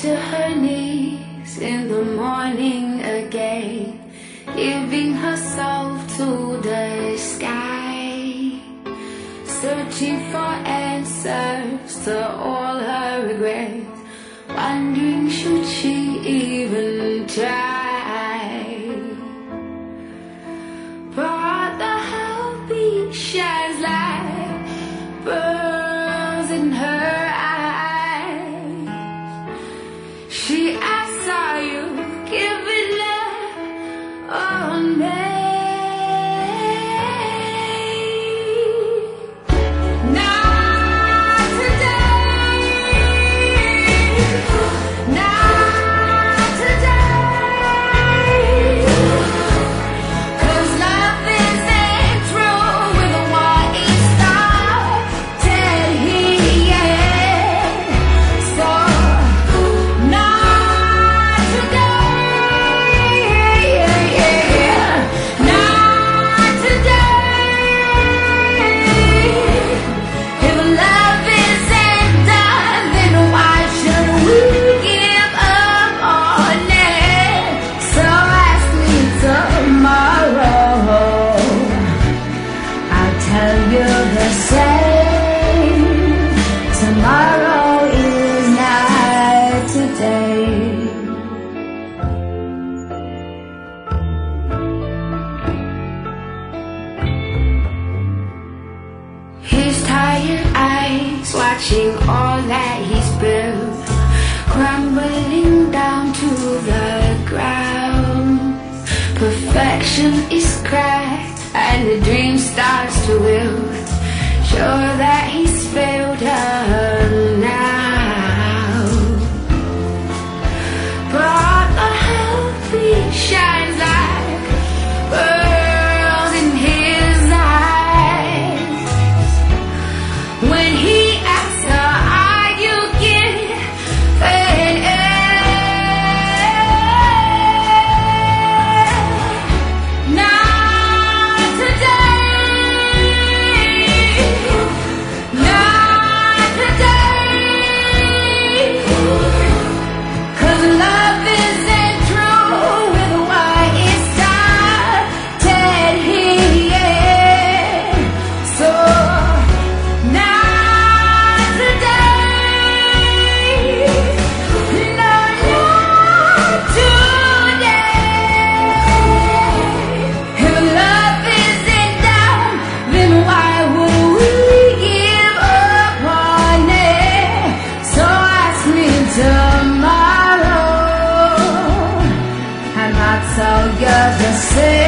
to her knees in the morning again, giving herself to the sky, searching for answers to all her regrets, wondering should she even try. But the heartbeat shines like pearls in her eyes. She asks, are you giving up on me? Tomorrow is not today. His tired eyes watching all that he's built crumbling down to the ground. Perfection is cracked and the dream starts to wilt. Sure that he's failed her now, but the heartbeat shines like pearls in his eyes. When he asks her, are you giving up? Not today. So you're the same.